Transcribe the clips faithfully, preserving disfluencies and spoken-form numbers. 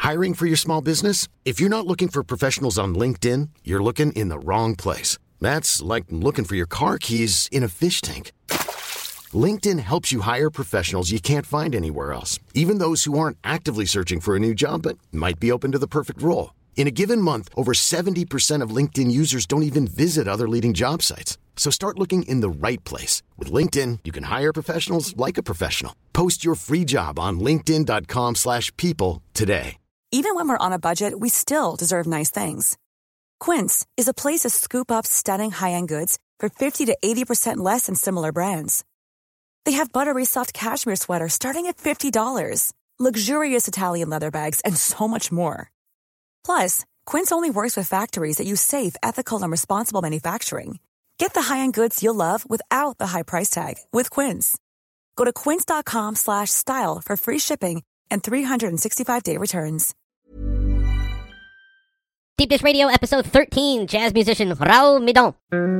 Hiring for your small business? If you're not looking for professionals on LinkedIn, you're looking in the wrong place. That's like looking for your car keys in a fish tank. LinkedIn helps you hire professionals you can't find anywhere else, even those who aren't actively searching for a new job but might be open to the perfect role. In a given month, over seventy percent of LinkedIn users don't even visit other leading job sites. So start looking in the right place. With LinkedIn, you can hire professionals like a professional. Post your free job on linkedin.com slash people today. Even when we're on a budget, we still deserve nice things. Quince is a place to scoop up stunning high-end goods for fifty to eighty percent less than similar brands. They have buttery soft cashmere sweaters starting at fifty dollars, luxurious Italian leather bags, and so much more. Plus, Quince only works with factories that use safe, ethical, and responsible manufacturing. Get the high-end goods you'll love without the high price tag with Quince. Go to quince.com slash style for free shipping and three sixty-five day returns. Deep Dish Radio, episode thirteen, jazz musician Raul Midon.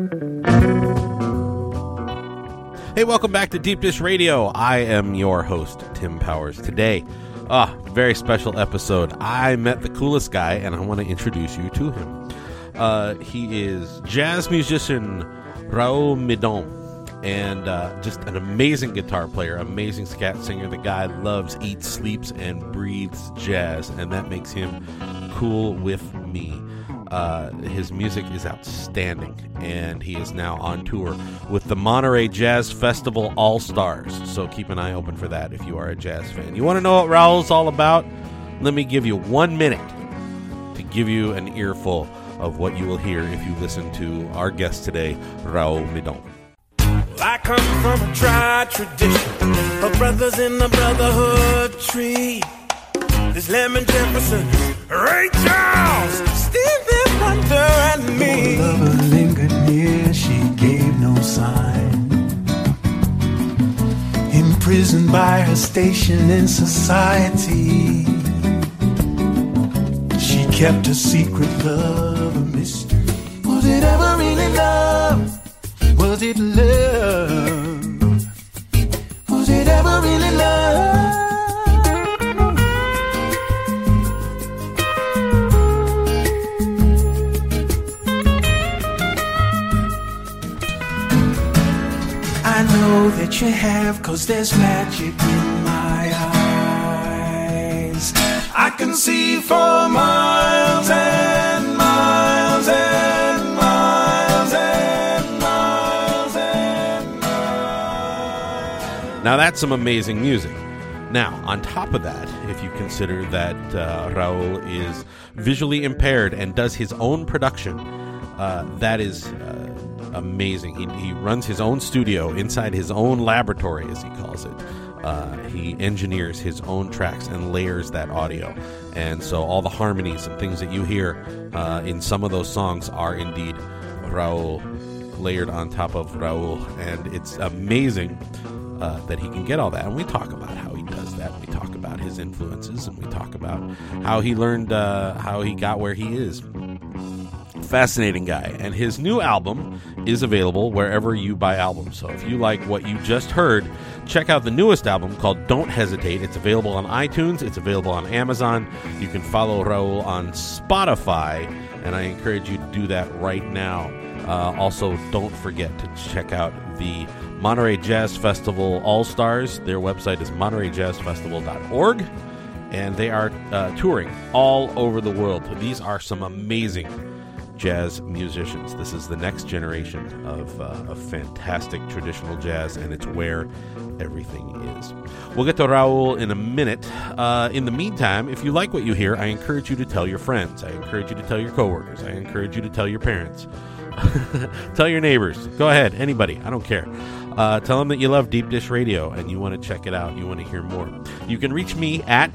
Hey, welcome back to Deep Dish Radio. I am your host, Tim Powers. Today, ah, very special episode. I met the coolest guy, and I want to introduce you to him. Uh, he is jazz musician Raul Midon, and uh, just an amazing guitar player, amazing scat singer. The guy loves, eats, sleeps, and breathes jazz, and that makes him cool with me. Uh, his music is outstanding, and he is now on tour with the Monterey Jazz Festival All-Stars, so keep an eye open for that if you are a jazz fan. You want to know what Raul's all about? Let me give you one minute to give you an earful of what you will hear if you listen to our guest today, Raul Midon. I come from a tried tradition of brothers in the brotherhood tree. There's Lemon Jefferson, Ray Charles, Stevie Wonder, and me. Oh, lover lingered near, she gave no sign. Imprisoned by her station in society, she kept a secret love a mystery. Was it ever really love? Was it love? Was it ever really love? I know that you have, 'cause there's magic in my eyes. I can see for miles and miles and miles and miles and miles. Now that's some amazing music. Now, on top of that, if you consider that uh, Raul is visually impaired and does his own production, uh, that is uh, amazing. He, he runs his own studio inside his own laboratory, as he calls it. Uh, he engineers his own tracks and layers that audio. And so all the harmonies and things that you hear uh, in some of those songs are indeed Raul, layered on top of Raul. And it's amazing uh, that he can get all that. And we talk about how he does that. We talk about his influences, and we talk about how he learned, uh, how he got where he is. Fascinating guy. And his new album is available wherever you buy albums. So if you like what you just heard, check out the newest album called Don't Hesitate. It's available on iTunes. It's available on Amazon. You can follow Raul on Spotify, and I encourage you to do that right now. Uh, also, don't forget to check out the Monterey Jazz Festival All-Stars. Their website is monterey jazz festival dot org, and they are uh, touring all over the world. These are some amazing jazz musicians. This is the next generation of, uh, of fantastic traditional jazz, and it's where everything is. We'll get to Raul in a minute. Uh, in the meantime, if you like what you hear, I encourage you to tell your friends. I encourage you to tell your coworkers. I encourage you to tell your parents. Tell your neighbors. Go ahead. Anybody. I don't care. Uh, tell them that you love Deep Dish Radio and you want to check it out. You want to hear more. You can reach me at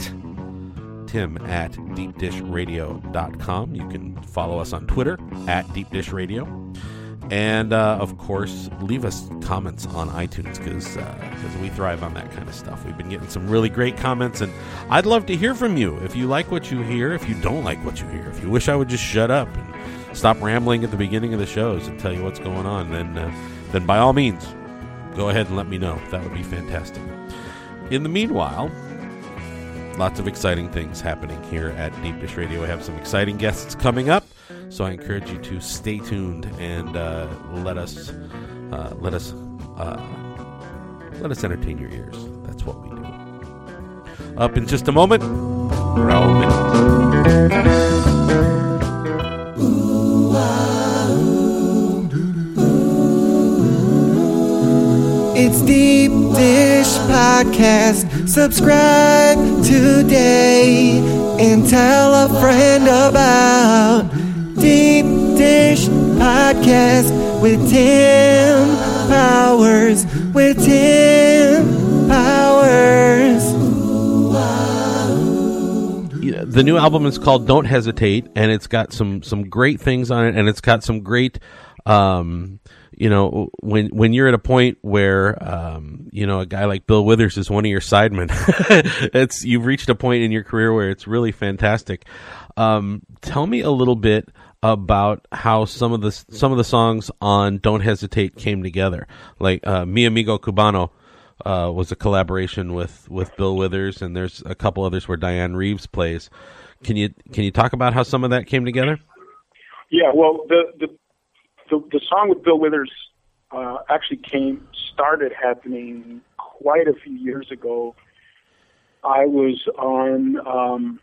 Tim at deep dish radio dot com. You can follow us on Twitter at Deep Dish Radio. And, uh, of course, leave us comments on iTunes because uh, we thrive on that kind of stuff. We've been getting some really great comments, and I'd love to hear from you. If you like what you hear, if you don't like what you hear, if you wish I would just shut up and stop rambling at the beginning of the shows and tell you what's going on, then, uh, then by all means, go ahead and let me know. That would be fantastic. In the meanwhile, lots of exciting things happening here at Deep Dish Radio. We have some exciting guests coming up, so I encourage you to stay tuned and uh, let us uh, let us uh, let us entertain your ears. That's what we do. Up in just a moment, Raul Mendoza. It's Deep Dish Podcast. Subscribe today and tell a friend about Deep Dish Podcast with Tim Powers. With Tim Powers. Yeah, the new album is called Don't Hesitate, and it's got some some great things on it, and it's got some great. Um, You know, when when you're at a point where um, you know, a guy like Bill Withers is one of your sidemen, it's you've reached a point in your career where it's really fantastic. Um, tell me a little bit about how some of the some of the songs on Don't Hesitate came together. Like uh, Mi Amigo Cubano uh, was a collaboration with, with Bill Withers, and there's a couple others where Diane Reeves plays. Can you can you talk about how some of that came together? Yeah, well, the the The, the song with Bill Withers uh, actually came, started happening quite a few years ago. I was on, um,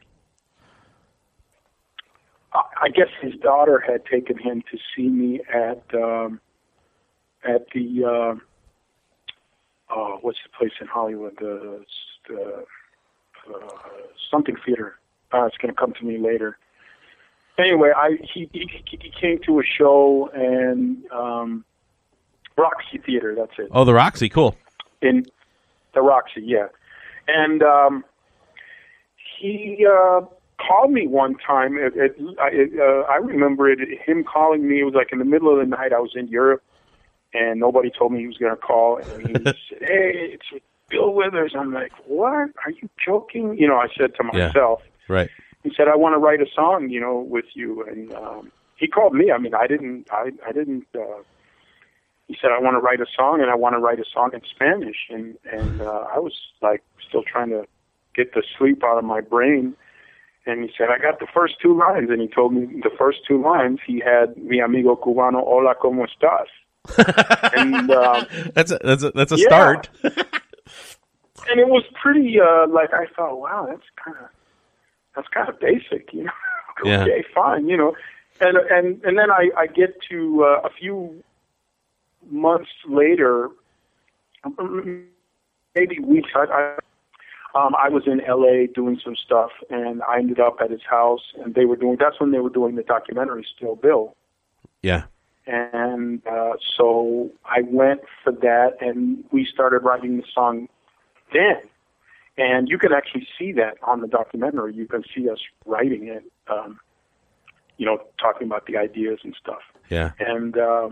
I guess his daughter had taken him to see me at um, at the, uh, uh, what's the place in Hollywood, the, the uh, something theater. Uh, it's going to come to me later. Anyway, I he, he he came to a show and um, Roxy Theater. That's it. Oh, the Roxy, cool. In the Roxy, yeah. And um, he uh, called me one time. It, it, it, uh, I remember it. Him calling me. It was like in the middle of the night. I was in Europe, and nobody told me he was going to call. And he said, "Hey, it's Bill Withers." I'm like, "What? Are you joking?" You know, I said to myself, yeah, right. He said, "I want to write a song, you know, with you." And um, he called me. I mean, I didn't. I, I didn't. Uh, he said, "I want to write a song, and I want to write a song in Spanish." And and uh, I was like, still trying to get the sleep out of my brain. And he said, "I got the first two lines." And he told me the first two lines. He had "Mi amigo cubano, hola, cómo estás?" and um, that's a, that's a, that's a yeah. start. And it was pretty. Uh, like I thought, wow, that's kind of. That's kind of basic, you know. Yeah. Okay, fine, you know. And and and then I, I get to uh, a few months later, maybe weeks. I I, um, I was in L A doing some stuff, and I ended up at his house, and they were doing. That's when they were doing the documentary Still Bill. Yeah. And uh, so I went for that, and we started writing the song then. And you can actually see that on the documentary. You can see us writing it, um, you know, talking about the ideas and stuff. Yeah. And, um,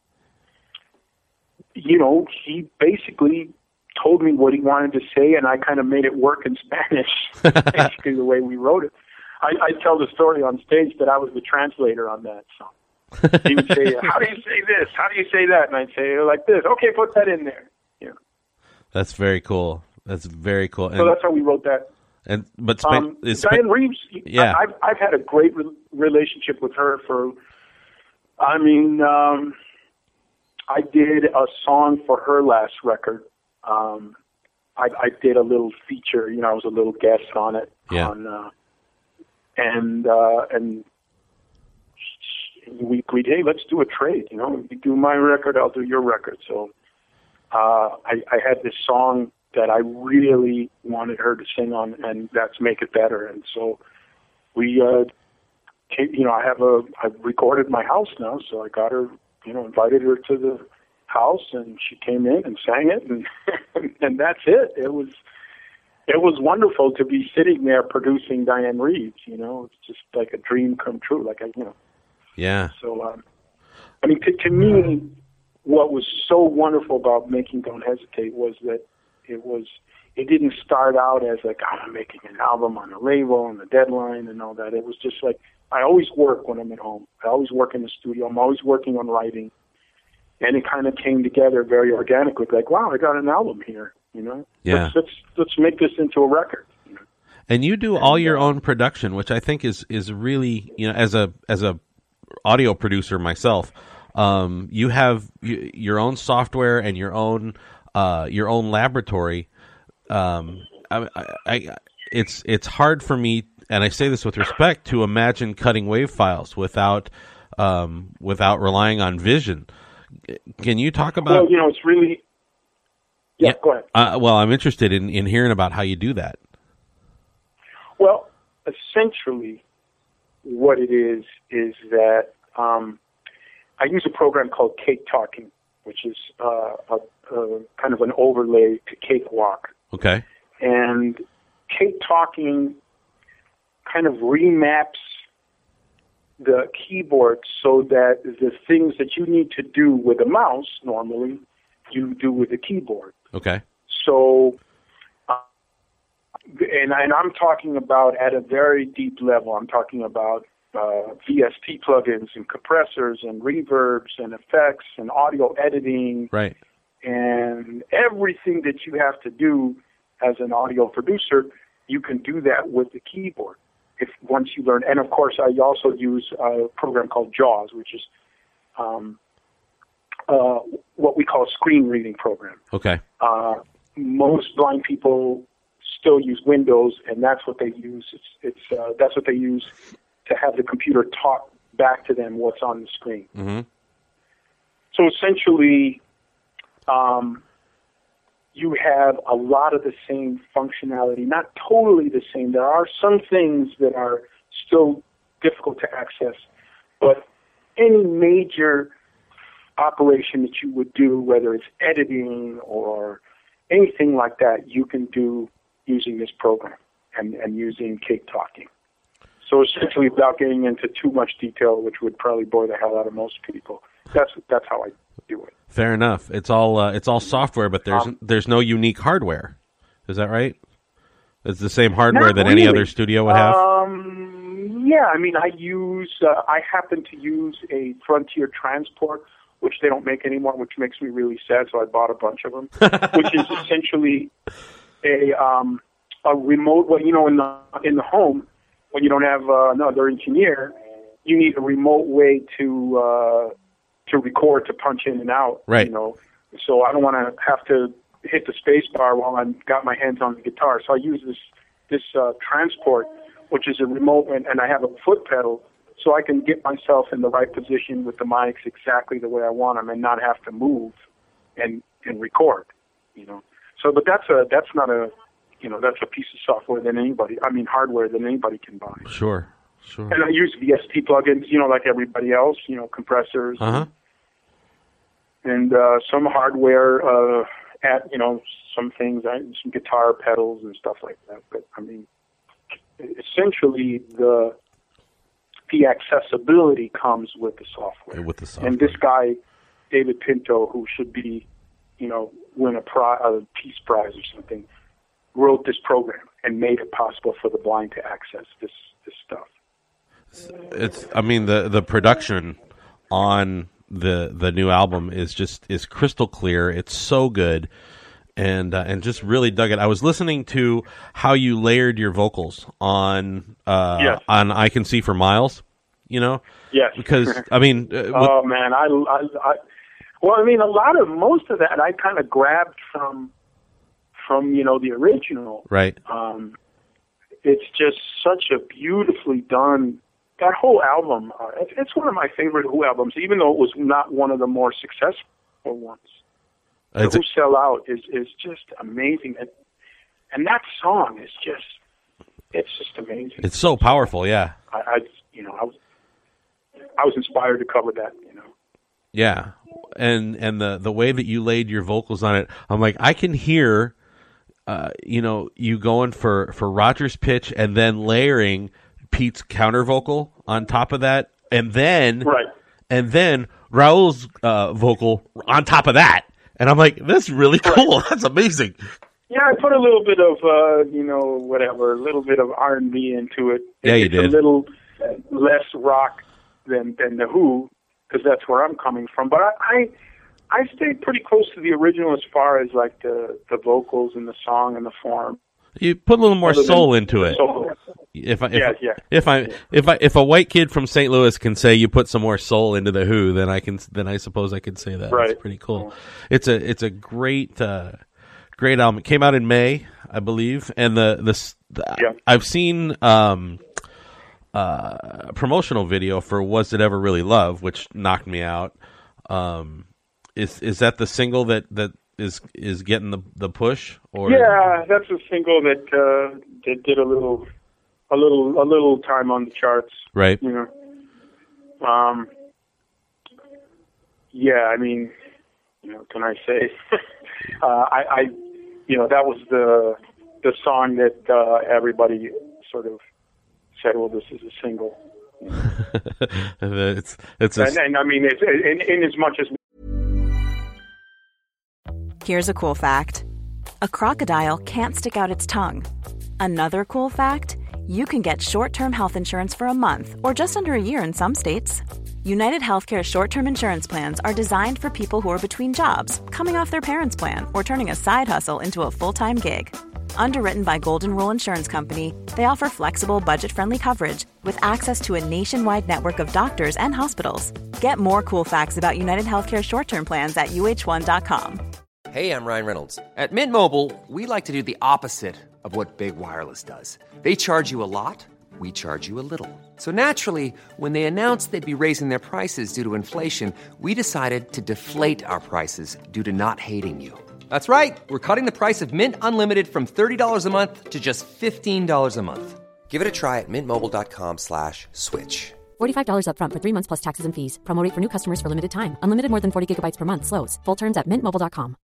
you know, he basically told me what he wanted to say, and I kind of made it work in Spanish, basically the way we wrote it. I, I tell the story on stage that I was the translator on that song. He would say, "How do you say this? How do you say that?" And I'd say, "Like this." "Okay, put that in there." Yeah. That's very cool. That's very cool. And, so that's how we wrote that. And but Sp- um, is Diane Sp- Reeves, yeah. I, I've I've had a great re- relationship with her for. I mean, um, I did a song for her last record. Um, I, I did a little feature. You know, I was a little guest on it. Yeah. On, uh, and uh, and we agreed, hey, let's do a trade. You know, you do my record, I'll do your record. So uh, I, I had this song that I really wanted her to sing on, and that's Make It Better. And so we, uh, came, you know, I have a, I recorded my house now, so I got her, you know, invited her to the house, and she came in and sang it, and and that's it. It was, it was wonderful to be sitting there producing Diane Reeves. You know, it's just like a dream come true. Like I, you know. Yeah. So, um, I mean, to, to me, what was so wonderful about making Don't Hesitate was that it was, it didn't start out as like, oh, I'm making an album on a label and a deadline and all that. It was just like, I always work when I'm at home. I always work in the studio. I'm always working on writing. And it kind of came together very organically, like, wow, I got an album here, you know? Yeah. Let's, let's, let's make this into a record. You know? And you do all your own production, which I think is, is really, you know, as a as a audio producer myself, um, you have y- your own software and your own uh, your own laboratory. Um, I, I, I, it's it's hard for me, and I say this with respect, to imagine cutting WAV files without um, without relying on Vision. Can you talk about? Well, you know, it's really. Yeah, yeah. Go ahead. Uh, well, I'm interested in, in hearing about how you do that. Well, essentially, what it is is that um, I use a program called Cake Talking, which is uh, a, a kind of an overlay to Cakewalk. Okay. And Cake Talking kind of remaps the keyboard so that the things that you need to do with a mouse normally, you do with a keyboard. Okay. So. And, and I'm talking about at a very deep level. I'm talking about uh, V S T plugins and compressors and reverbs and effects and audio editing. Right. And everything that you have to do as an audio producer, you can do that with the keyboard if once you learn. And, of course, I also use a program called JAWS, which is um, uh, what we call a screen reading program. Okay. Uh, most blind people still use Windows, and that's what they use. It's, it's uh, that's what they use to have the computer talk back to them what's on the screen. Mm-hmm. So essentially, um, you have a lot of the same functionality, not totally the same. There are some things that are still difficult to access, but any major operation that you would do, whether it's editing or anything like that, you can do using this program and, and using Cake Talking. So essentially, without getting into too much detail, which would probably bore the hell out of most people, that's that's how I do it. Fair enough. It's all uh, it's all software, but there's um, there's no unique hardware. Is that right? It's the same hardware that really. any other studio would have. Um, yeah, I mean, I use uh, I happen to use a Frontier Transport, which they don't make anymore, which makes me really sad. So I bought a bunch of them, which is essentially a um, a remote. Well, you know, in the in the home, when you don't have uh, another engineer, you need a remote way to uh, to record, to punch in and out. Right. You know, so I don't want to have to hit the space bar while I'm got my hands on the guitar. So I use this this uh, Transport, which is a remote, and, and I have a foot pedal, so I can get myself in the right position with the mics exactly the way I want them, and not have to move and and record. You know. So, but that's a that's not a, you know, that's a piece of software that anybody, I mean, hardware that anybody can buy. Sure, sure. And I use V S T plugins, you know, like everybody else, you know, compressors, uh-huh. and uh, some hardware uh, at, you know, some things, some guitar pedals and stuff like that. But I mean, essentially the the accessibility comes with the software. With the software. And this guy, David Pinto, who should be, you know, win a, pri- a Peace Prize or something, wrote this program and made it possible for the blind to access this, this stuff. It's, I mean, the, the production on the the new album is just is crystal clear. It's so good, and uh, and just really dug it. I was listening to how you layered your vocals on uh, yes. on I Can See for Miles. You know, yes, because I mean, uh, oh man, I, I, I well, I mean, a lot of most of that I kind of grabbed from from you know the original. Right. Um, it's just such a beautifully done. That whole album, uh, it's, it's one of my favorite Who albums, even though it was not one of the more successful ones. The Who Sell Out is, is just amazing. And, and that song is just, it's just amazing. It's so powerful, yeah. I, I you know, I was, I was inspired to cover that, you know. Yeah. And and the, the way that you laid your vocals on it, I'm like, I can hear, uh, you know, you going for, for Roger's pitch and then layering Pete's counter vocal on top of that, and then right. and then Raul's uh, vocal on top of that, and I'm like, that's really cool. Right. That's amazing. Yeah, I put a little bit of uh, you know whatever, a little bit of R and B into it. Yeah, it's you did. A little less rock than than the Who, because that's where I'm coming from. But I, I I stayed pretty close to the original as far as like the the vocals and the song and the form. You put a little more Other soul than into it. soul. If I, if, Yeah, yeah. if I if I if a white kid from Saint Louis can say you put some more soul into the Who, then I can then I suppose I could say that. Right. It's pretty cool. It's a it's a great uh, great album. It came out in May, I believe, and the the, the Yeah. I've seen um, uh, a promotional video for Was It Ever Really Love, which knocked me out. Um, is is that the single that, that is is getting the the push? Or Yeah, that's a single that uh, that did a little, a little, a little time on the charts. right? You know. Um. Yeah, I mean, you know, can I say? uh, I, I, you know, that was the the song that uh, everybody sort of said, "Well, this is a single." it's it's a, And, and I mean, it's, in, in as much as Here's a cool fact. A crocodile can't stick out its tongue. Another cool fact, you can get short-term health insurance for a month or just under a year in some states. United Healthcare short-term insurance plans are designed for people who are between jobs, coming off their parents' plan, or turning a side hustle into a full-time gig. Underwritten by Golden Rule Insurance Company, they offer flexible, budget-friendly coverage with access to a nationwide network of doctors and hospitals. Get more cool facts about United Healthcare short-term plans at U H one dot com. Hey, I'm Ryan Reynolds. At Mint Mobile, we like to do the opposite of what Big Wireless does. They charge you a lot, we charge you a little. So naturally, when they announced they'd be raising their prices due to inflation, we decided to deflate our prices due to not hating you. That's right. We're cutting the price of Mint Unlimited from thirty dollars a month to just fifteen dollars a month. Give it a try at mintmobile.com slash switch. forty-five dollars up front for three months plus taxes and fees. Promo rate for new customers for limited time. Unlimited more than forty gigabytes per month. Slows full terms at mint mobile dot com.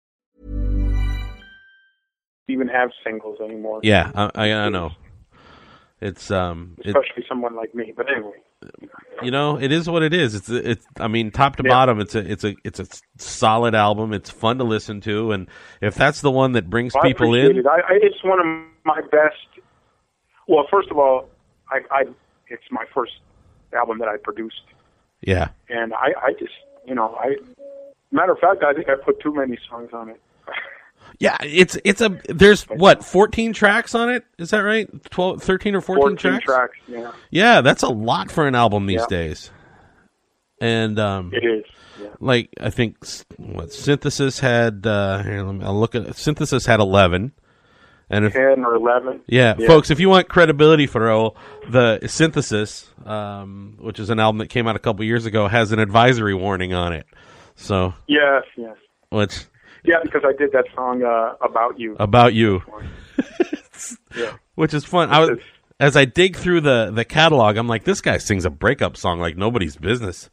even have singles anymore. Yeah, I, I, I know. It's um, it, especially someone like me. But anyway, you know, it is what it is. It's it's. I mean, top to yeah. bottom, it's a it's a it's a solid album. It's fun to listen to, and if that's the one that brings well, people I appreciate in, it. I, I, it's one of my best. Well, first of all, I, I it's my first album that I produced. Yeah, and I, I just you know I. Matter of fact, I think I put too many songs on it. Yeah, it's it's a there's what fourteen tracks on it, is that right? twelve, thirteen or fourteen, fourteen tracks? tracks, yeah. Yeah, that's a lot for an album these yeah. days. And um it is. Yeah. Like I think what Synthesis had uh here, let me I'll look at Synthesis had eleven. And if, ten or eleven. Yeah, yeah, folks, if you want credibility for Raul, the Synthesis, um, which is an album that came out a couple years ago, has an advisory warning on it. So Yes, yes. Which Yeah, because I did that song uh, about you. About you. yeah. Which is fun. I was, as I dig through the, the catalog, I'm like, this guy sings a breakup song like nobody's business.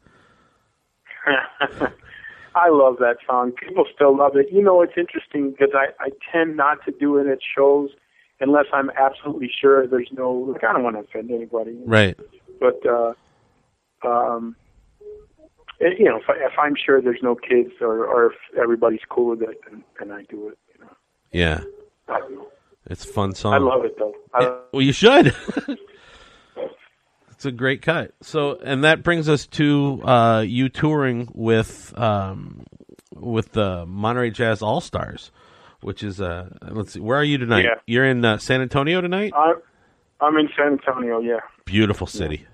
I love that song. People still love it. You know, it's interesting because I, I tend not to do it at shows unless I'm absolutely sure there's no, like, I don't want to offend anybody. Right. But, uh, um, it, you know, if, I, if I'm sure there's no kids or, or if everybody's cool with it, then, then I do it. You know? Yeah. I don't know. It's a fun song. I love it, though. I, yeah, well, you should. It's a great cut. So, and that brings us to uh, you touring with um, with the Monterey Jazz All Stars, which is uh, let's see, where are you tonight? Yeah. You're in uh, San Antonio tonight. I'm I'm in San Antonio. Yeah. Beautiful city.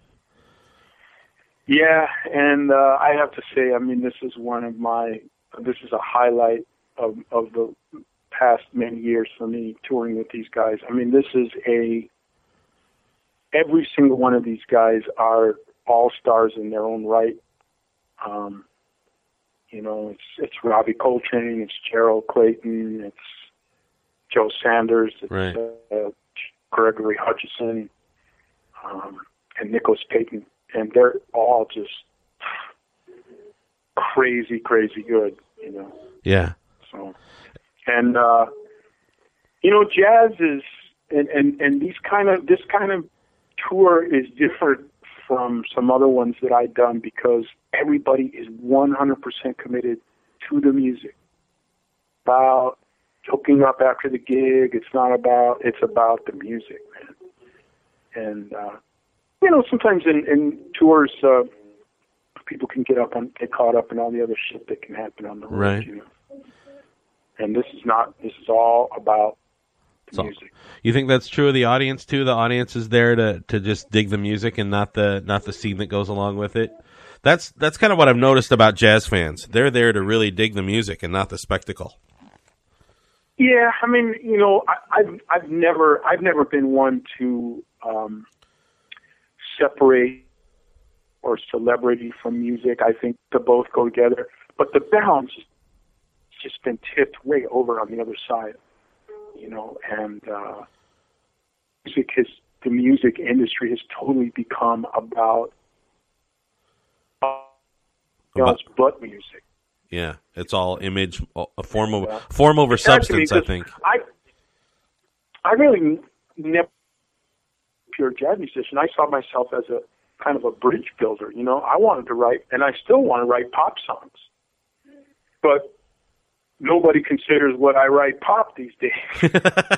Yeah, and uh, I have to say, I mean, this is one of my this is a highlight of of the past many years for me touring with these guys. I mean, this is a every single one of these guys are all stars in their own right. Um, you know, it's it's Robbie Coltrane, it's Gerald Clayton, it's Joe Sanders, it's right. uh, Gregory Hutchison, um, and Nicholas Payton, and they're all just crazy, crazy good. You know. Yeah. So, and uh, you know, jazz is and, and, and these kind of this kind of tour is different from some other ones that I've done because everybody is one hundred percent committed to the music. About hooking up after the gig, it's not about, it's about the music, man. And, uh, you know, sometimes in, in tours, uh, people can get up on, get caught up in all the other shit that can happen on the road, right. you know. And this is not, this is all about the So, music. you think that's true of the audience too? The audience is there to, to just dig the music and not the not the scene that goes along with it. That's that's kind of what I've noticed about jazz fans. They're there to really dig the music and not the spectacle. Yeah, I mean, you know, I, I've I've never I've never been one to um, separate or celebrity from music. I think they both go together, but the balance has just been tipped way over on the other side. You know, and uh, music has the music industry has totally become about else but music. Yeah, it's all image, a form over Yeah. form over It's hard to substance. me I 'cause think. I I really never pure jazz musician. I saw myself as a kind of a bridge builder. You know, I wanted to write, and I still want to write pop songs, but nobody considers what I write pop these days.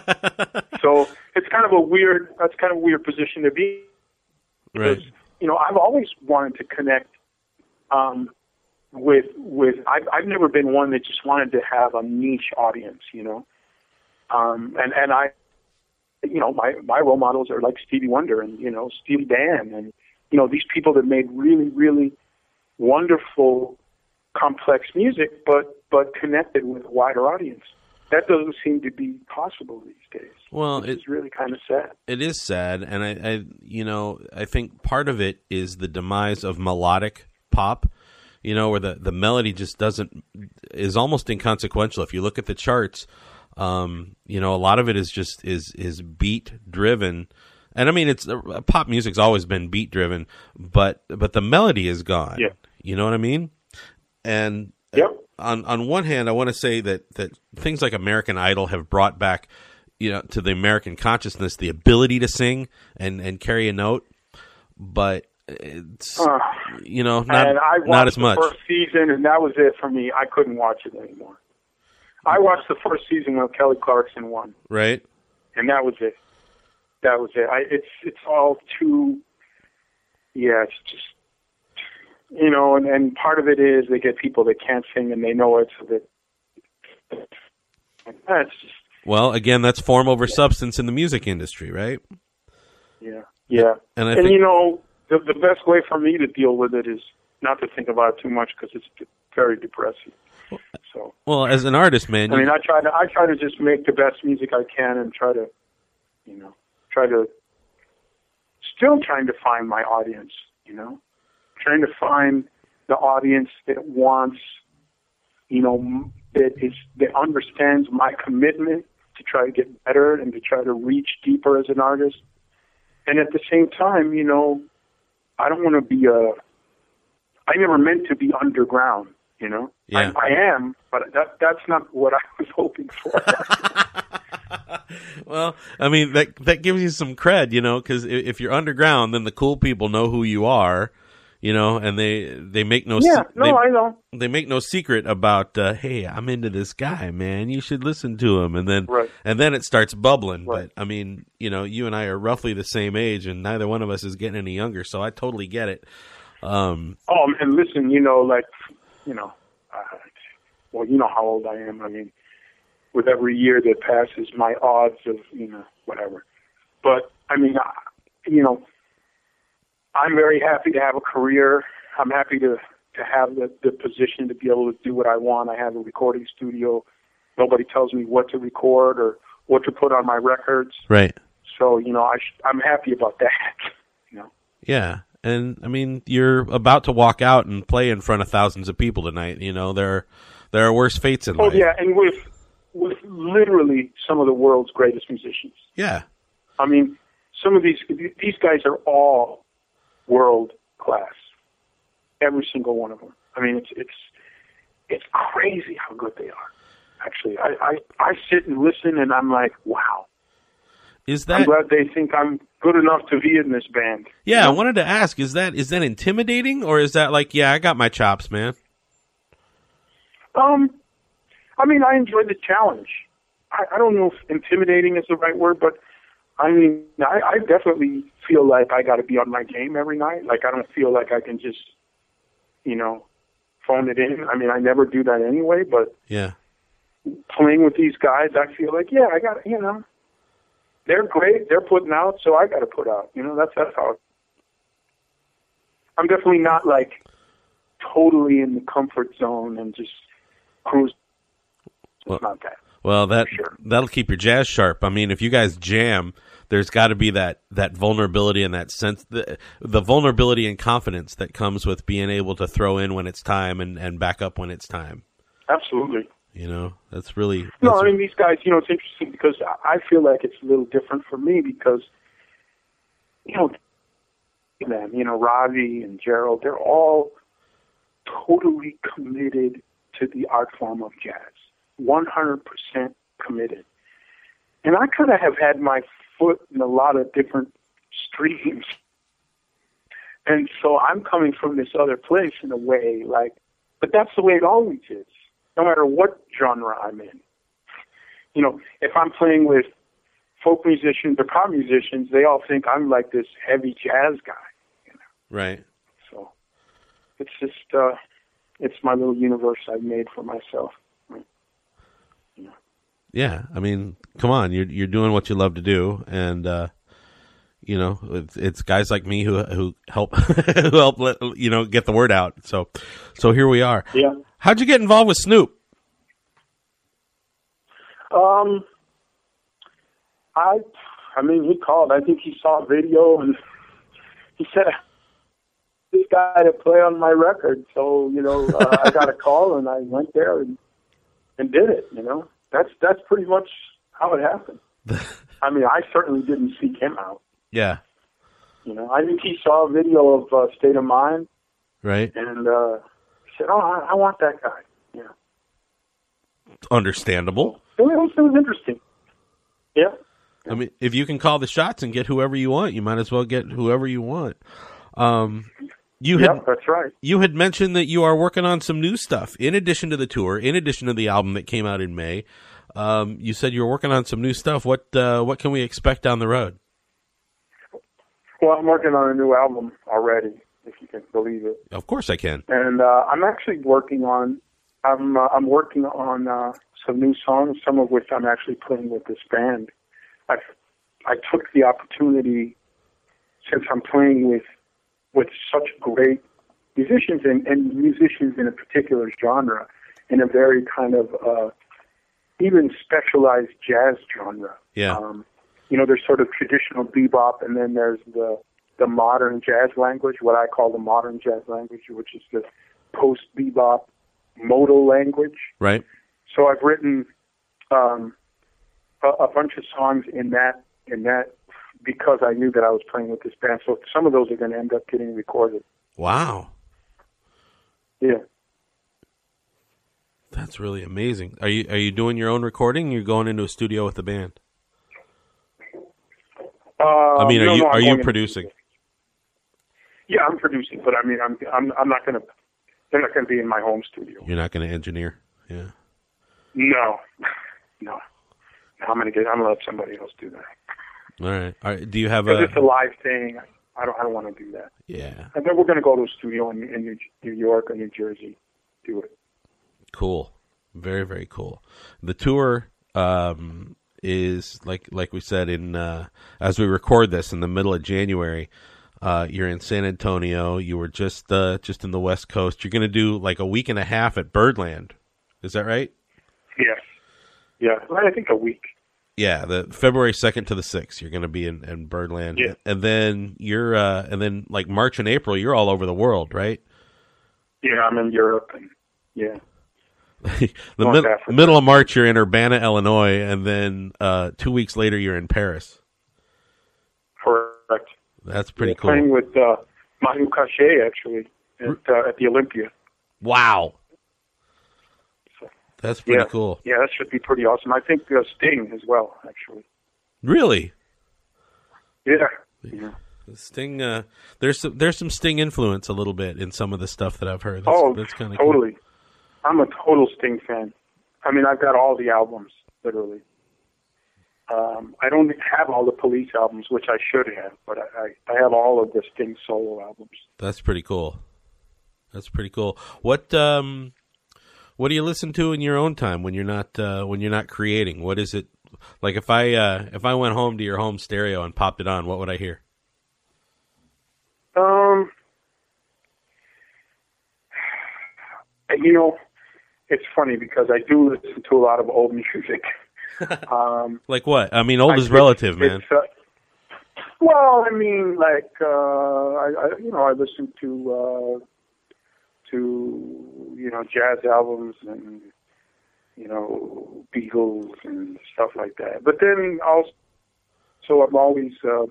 So it's kind of a weird. That's kind of a weird position to be. Right. Because, you know, I've always wanted to connect um, with with. I've I've never been one that just wanted to have a niche audience. You know, um, and and I, you know, my my role models are like Stevie Wonder and you know Steely Dan and you know these people that made really really wonderful complex music, but but connected with a wider audience. That doesn't seem to be possible these days. Well, it's it, really kind of sad. It is sad, and I, I, you know, I think part of it is the demise of melodic pop. You know, where the, the melody just doesn't is almost inconsequential. If you look at the charts, um, you know, a lot of it is just is is beat driven, and I mean, it's uh, pop music's always been beat driven, but but the melody is gone. Yeah. You know what I mean? And yep. on on one hand, I want to say that that things like American Idol have brought back, you know, to the American consciousness the ability to sing and, and carry a note, but it's uh, you know not and I watched not as much. The first season, and that was it for me. I couldn't watch it anymore. I watched the first season when Kelly Clarkson won, right, and that was it. That was it. I, it's it's all too. Yeah, it's just. You know, and, and part of it is they get people that can't sing and they know it, so that that's just. Well, again, that's form over substance in the music industry, right? Yeah, yeah. And I and think, you know, the the best way for me to deal with it is not to think about it too much because it's very depressing. So. Well, as an artist, man. I you, mean, I try to I try to just make the best music I can and try to, you know, try to. Still trying to find my audience, you know. Trying to find the audience that wants, you know, that is that understands my commitment to try to get better and to try to reach deeper as an artist. And at the same time, you know, I don't want to be a. I never meant to be underground, you know. Yeah. I, I am, but that that's not what I was hoping for. Well, I mean that that gives you some cred, you know, because if you're underground, then the cool people know who you are. You know, and they they make no yeah, no, they, I know they make no secret about uh, hey, I'm into this guy, man. You should listen to him, and then right. and then it starts bubbling. Right. But I mean, you know, you and I are roughly the same age, and neither one of us is getting any younger, so I totally get it. Um, oh, and listen, you know, like you know, uh, well, you know how old I am. I mean, with every year that passes, my odds of you know whatever. But I mean, I, you know. I'm very happy to have a career. I'm happy to, to have the, the position to be able to do what I want. I have a recording studio. Nobody tells me what to record or what to put on my records. Right. So, you know, I sh- I'm happy about that. You know. Yeah. And, I mean, you're about to walk out and play in front of thousands of people tonight. You know, there, there are worse fates in oh, life. Oh, yeah, and with with literally some of the world's greatest musicians. Yeah. I mean, some of these these guys are all world class, every single one of them. I mean, it's it's it's crazy how good they are. Actually, I, I, I sit and listen, and I'm like, wow. Is that? I'm glad they think I'm good enough to be in this band. Yeah, you know? I wanted to ask: is that is that intimidating, or is that like, yeah, I got my chops, man? Um, I mean, I enjoy the challenge. I, I don't know if intimidating is the right word, but. I mean, I, I definitely feel like I got to be on my game every night. Like, I don't feel like I can just, you know, phone it in. I mean, I never do that anyway, but yeah, playing with these guys, I feel like, yeah, I got, you know, they're great. They're putting out, so I got to put out. You know, that's that's how. It, I'm definitely not like totally in the comfort zone and just cruise. It's well, not that. Well, that sure. that'll keep your jazz sharp. I mean, if you guys jam, there's got to be that, that vulnerability and that sense, the, the vulnerability and confidence that comes with being able to throw in when it's time and, and back up when it's time. Absolutely. You know, that's really... That's no, I mean, these guys, you know, it's interesting because I feel like it's a little different for me because, you know, them, you know, Ravi and Gerald, they're all totally committed to the art form of jazz. one hundred percent committed. And I kind of have had my foot in a lot of different streams. And so I'm coming from this other place in a way, like, but that's the way it always is, no matter what genre I'm in. You know, if I'm playing with folk musicians or pop musicians, they all think I'm like this heavy jazz guy. You know? Right. So it's just, uh, it's my little universe I've made for myself. Yeah, I mean, come on, you're you're doing what you love to do, and uh, you know, it's, it's guys like me who who help who help let, you know get the word out. So, so here we are. Yeah. How'd you get involved with Snoop? Um, I, I mean, he called. I think he saw a video and he said, "This guy to play on my record." So you know, uh, I got a call and I went there and and did it. You know. That's that's pretty much how it happened. I mean, I certainly didn't seek him out. Yeah. You know, I think he saw a video of uh, State of Mind. Right. And uh, he said, "Oh, I, I want that guy." Yeah. Understandable. It was, it was interesting. Yeah. I mean, if you can call the shots and get whoever you want, you might as well get whoever you want. Um, you had, yep, that's right. You had mentioned that you are working on some new stuff in addition to the tour, in addition to the album that came out in May. Um, you said you were working on some new stuff. What uh, what can we expect down the road? Well, I'm working on a new album already, if you can believe it. Of course, I can. And uh, I'm actually working on I'm uh, I'm working on uh, some new songs, some of which I'm actually playing with this band. I I took the opportunity, since I'm playing with. with such great musicians and, and musicians in a particular genre, in a very kind of uh, even specialized jazz genre. Yeah. Um, you know, there's sort of traditional bebop, and then there's the the modern jazz language, what I call the modern jazz language, which is the post-bebop modal language. Right. So I've written um, a, a bunch of songs in that in that. because I knew that I was playing with this band. So some of those are going to end up getting recorded. Wow. Yeah. That's really amazing. Are you are you doing your own recording? Or you're going into a studio with the band? Uh, I mean, are no, you no, are I'm you going producing? into- Yeah, I'm producing, but I mean, I'm I'm I'm not going to. They're not going to be in my home studio. You're not going to engineer, yeah. No, no. I'm going to get. I'm going to let somebody else do that. All right. All right. Do you have Because a? it's a live thing. I don't. I don't want to do that. Yeah. And then we're going to go to a studio in, in New, New York or New Jersey. Do it. Cool. Very very cool. The tour um, is like like we said in uh, as we record this in the middle of January. Uh, you're in San Antonio. You were just uh, just in the West Coast. You're going to do like a week and a half at Birdland. Is that right? Yes. Yeah. I think a week. Yeah, the February second to the sixth, you're going to be in, in Birdland, yeah. and then you're, uh, and then like March and April, you're all over the world, right? Yeah, I'm in Europe, and yeah. the mid- middle of March, you're in Urbana, Illinois, and then uh, two weeks later, you're in Paris. Correct. That's pretty yeah, cool. Playing with uh, Manu Katché actually at uh, at the Olympia. Wow. That's pretty yeah. cool. Yeah, that should be pretty awesome. I think uh, Sting as well, actually. Really? Yeah. yeah. Sting. Uh, there's some, there's some Sting influence a little bit in some of the stuff that I've heard. That's, oh, that's kind of totally. Cool. I'm a total Sting fan. I mean, I've got all the albums, literally. Um, I don't have all the Police albums, which I should have, but I, I, I have all of the Sting solo albums. That's pretty cool. That's pretty cool. What um, what do you listen to in your own time when you're not uh, when you're not creating? What is it? Like if I uh, if I went home to your home stereo and popped it on, what would I hear? Um, you know, it's funny because I do listen to a lot of old music. Um, like what? I mean, old I, is relative, man. Uh, well, I mean, like uh, I, I, you know, I listen to uh, to you know jazz albums and you know Beatles and stuff like that. But then also, so I'm always uh,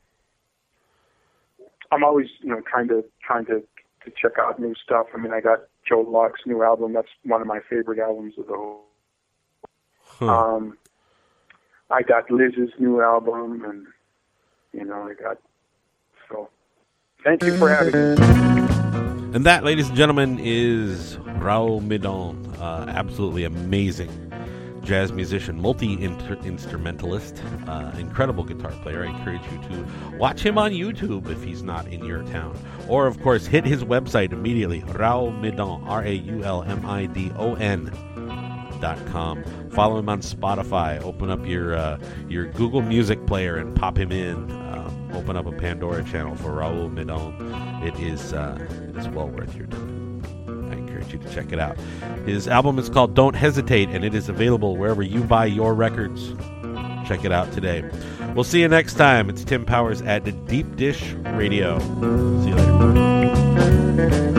I'm always you know trying to trying to to check out new stuff. I mean, I got Joe Locke's new album. That's one of my favorite albums of the whole. Huh. Um, I got Liz's new album, and you know, I got so. Thank you for having me. And that, ladies and gentlemen, is Raul Midon, uh, absolutely amazing jazz musician, multi-instrumentalist, uh, incredible guitar player. I encourage you to watch him on YouTube if he's not in your town, or of course, hit his website immediately, Raul Midon, R A U L M I D O N. Dot com. Follow him on Spotify. Open up your uh, your Google Music player and pop him in. Um, open up a Pandora channel for Raul Midon. It is uh, it is well worth your time. I encourage you to check it out. His album is called Don't Hesitate, and it is available wherever you buy your records. Check it out today. We'll see you next time. It's Tim Powers at Deep Dish Radio. See you later.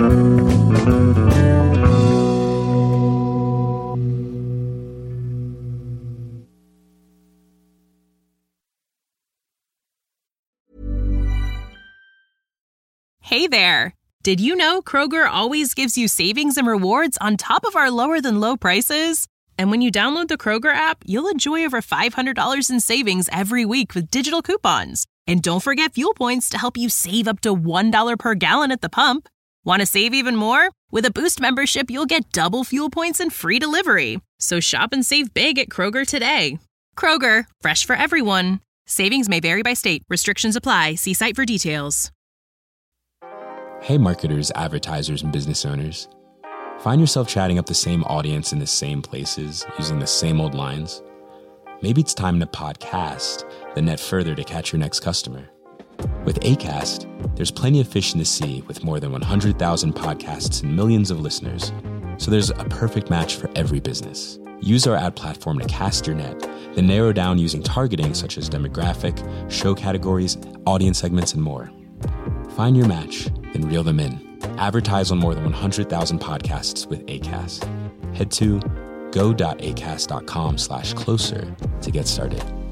Hey there! Did you know Kroger always gives you savings and rewards on top of our lower-than-low prices? And when you download the Kroger app, you'll enjoy over five hundred dollars in savings every week with digital coupons. And don't forget fuel points to help you save up to one dollar per gallon at the pump. Want to save even more? With a Boost membership, you'll get double fuel points and free delivery. So shop and save big at Kroger today. Kroger, fresh for everyone. Savings may vary by state. Restrictions apply. See site for details. Hey marketers, advertisers, and business owners. Find yourself chatting up the same audience in the same places, using the same old lines? Maybe it's time to podcast, then net further to catch your next customer. With Acast, there's plenty of fish in the sea with more than one hundred thousand podcasts and millions of listeners. So there's a perfect match for every business. Use our ad platform to cast your net, then narrow down using targeting such as demographic, show categories, audience segments, and more. Find your match, then reel them in. Advertise on more than one hundred thousand podcasts with Acast. Head to go.acast.com slash closer to get started.